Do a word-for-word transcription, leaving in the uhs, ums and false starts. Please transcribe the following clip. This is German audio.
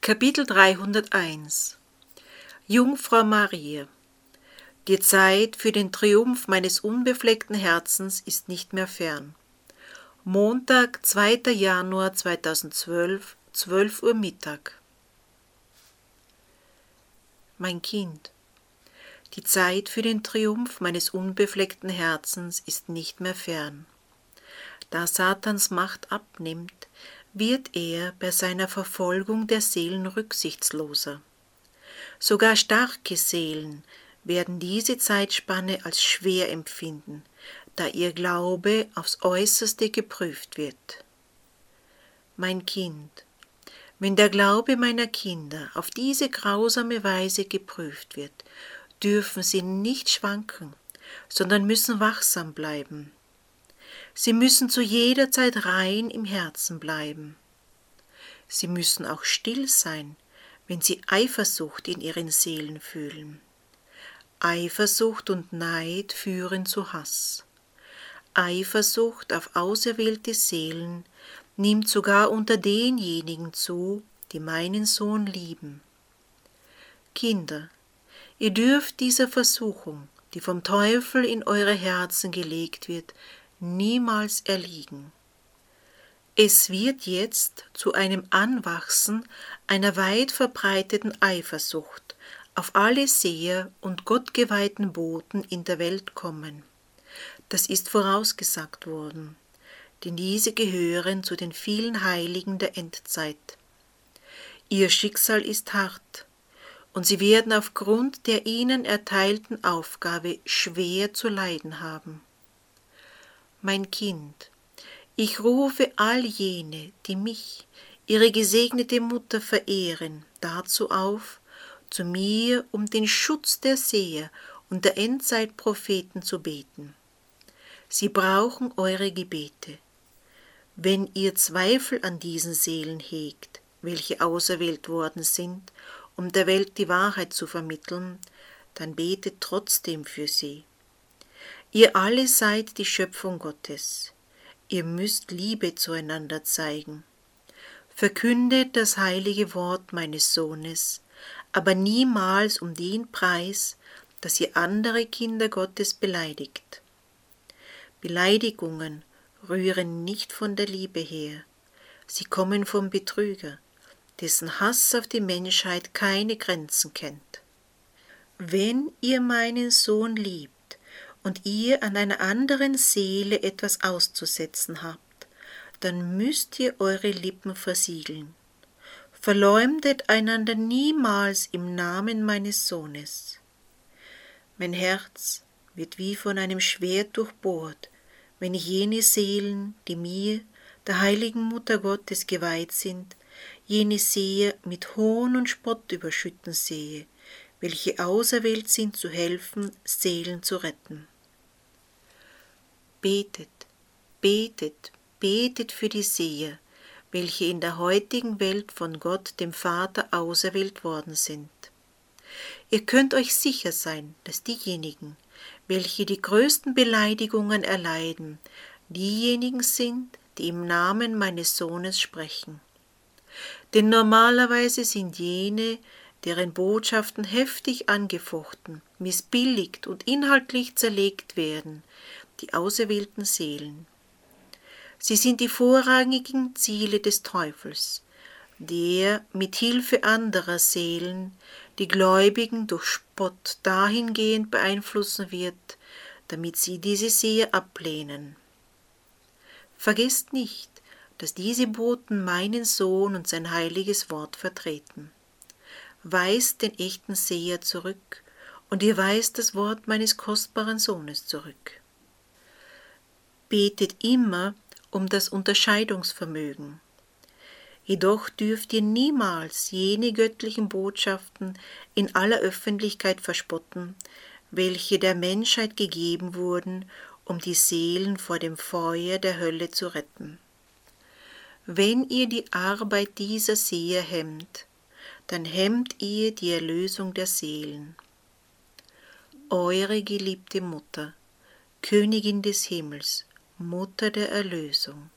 Kapitel dreihunderteins Jungfrau Maria. Die Zeit für den Triumph meines unbefleckten Herzens ist nicht mehr fern. Montag, zweiter Januar zweitausendzwölf, zwölf Uhr Mittag. Mein Kind, die Zeit für den Triumph meines unbefleckten Herzens ist nicht mehr fern. Da Satans Macht abnimmt, wird er bei seiner Verfolgung der Seelen rücksichtsloser. Sogar starke Seelen werden diese Zeitspanne als schwer empfinden, da ihr Glaube aufs Äußerste geprüft wird. Mein Kind, wenn der Glaube meiner Kinder auf diese grausame Weise geprüft wird, dürfen sie nicht schwanken, sondern müssen wachsam bleiben. Sie müssen zu jeder Zeit rein im Herzen bleiben. Sie müssen auch still sein, wenn sie Eifersucht in ihren Seelen fühlen. Eifersucht und Neid führen zu Hass. Eifersucht auf auserwählte Seelen nimmt sogar unter denjenigen zu, die meinen Sohn lieben. Kinder, ihr dürft dieser Versuchung, die vom Teufel in eure Herzen gelegt wird, niemals erliegen. Es wird jetzt zu einem Anwachsen einer weit verbreiteten Eifersucht auf alle Seher und gottgeweihten Boten in der Welt kommen. Das ist vorausgesagt worden, denn diese gehören zu den vielen Heiligen der Endzeit. Ihr Schicksal ist hart, und sie werden aufgrund der ihnen erteilten Aufgabe schwer zu leiden haben. Mein Kind, ich rufe all jene, die mich, ihre gesegnete Mutter, verehren, dazu auf, zu mir um den Schutz der Seher und der Endzeitpropheten zu beten. Sie brauchen eure Gebete. Wenn ihr Zweifel an diesen Seelen hegt, welche auserwählt worden sind, um der Welt die Wahrheit zu vermitteln, dann betet trotzdem für sie. Ihr alle seid die Schöpfung Gottes. Ihr müsst Liebe zueinander zeigen. Verkündet das heilige Wort meines Sohnes, aber niemals um den Preis, dass ihr andere Kinder Gottes beleidigt. Beleidigungen rühren nicht von der Liebe her. Sie kommen vom Betrüger, dessen Hass auf die Menschheit keine Grenzen kennt. Wenn ihr meinen Sohn liebt und ihr an einer anderen Seele etwas auszusetzen habt, dann müsst ihr eure Lippen versiegeln. Verleumdet einander niemals im Namen meines Sohnes. Mein Herz wird wie von einem Schwert durchbohrt, wenn ich jene Seelen, die mir, der heiligen Mutter Gottes, geweiht sind, jene Seher mit Hohn und Spott überschütten sehe, welche auserwählt sind zu helfen, Seelen zu retten. Betet, betet, betet für die Seher, welche in der heutigen Welt von Gott, dem Vater, auserwählt worden sind. Ihr könnt euch sicher sein, dass diejenigen, welche die größten Beleidigungen erleiden, diejenigen sind, die im Namen meines Sohnes sprechen. Denn normalerweise sind jene, deren Botschaften heftig angefochten, missbilligt und inhaltlich zerlegt werden, die auserwählten Seelen. Sie sind die vorrangigen Ziele des Teufels, der mit Hilfe anderer Seelen die Gläubigen durch Spott dahingehend beeinflussen wird, damit sie diese Seher ablehnen. Vergesst nicht, dass diese Boten meinen Sohn und sein heiliges Wort vertreten. Weist den echten Seher zurück, und ihr weist das Wort meines kostbaren Sohnes zurück. Betet immer um das Unterscheidungsvermögen. Jedoch dürft ihr niemals jene göttlichen Botschaften in aller Öffentlichkeit verspotten, welche der Menschheit gegeben wurden, um die Seelen vor dem Feuer der Hölle zu retten. Wenn ihr die Arbeit dieser Seher hemmt, dann hemmt ihr die Erlösung der Seelen. Eure geliebte Mutter, Königin des Himmels, Mutter der Erlösung.